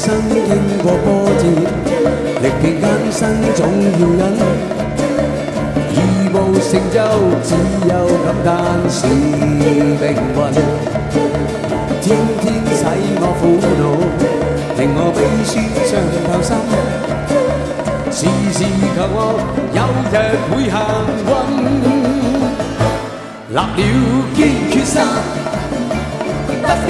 生經過波折，歷經艱辛總要忍。如無成就，只有感嘆是命運。天天使我苦惱，令我悲酸傷透心。時時求我有日會行運，立了堅決心。